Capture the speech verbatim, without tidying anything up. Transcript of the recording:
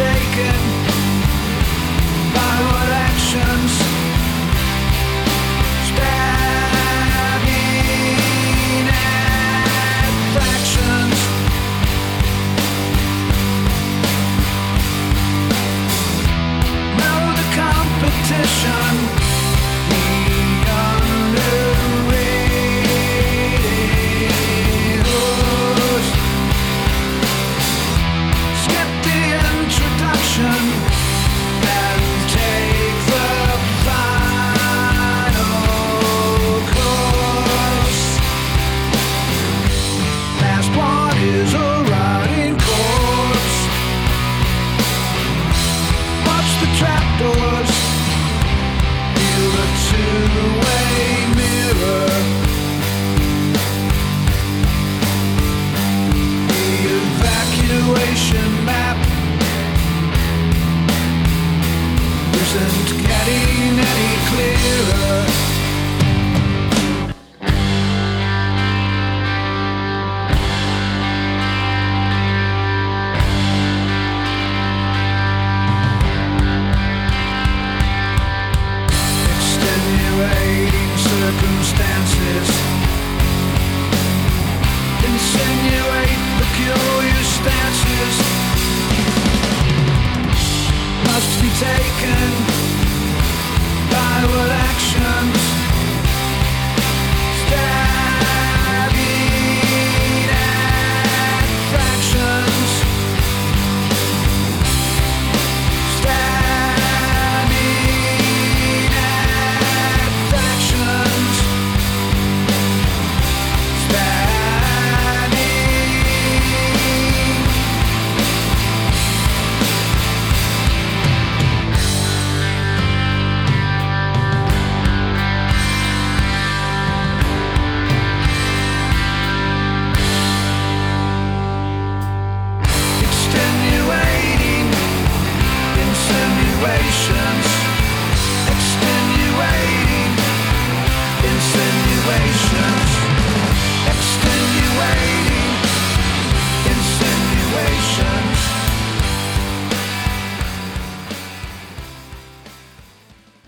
taken by what actions? Stabbing at fractions. Know the competition. The underrated host. Skip the introduction and take the final course. Last one is a rotting corpse. Watch the trapdoors. Feel the two-way mirror. The evacuation map isn't getting any clearer. Extenuating circumstances insinuate peculiar stances. Must be taken by what actions? Stabbing at fractions. Stabbing at fractions. Stabbing. Extenuating insinuations. Extenuating insinuations.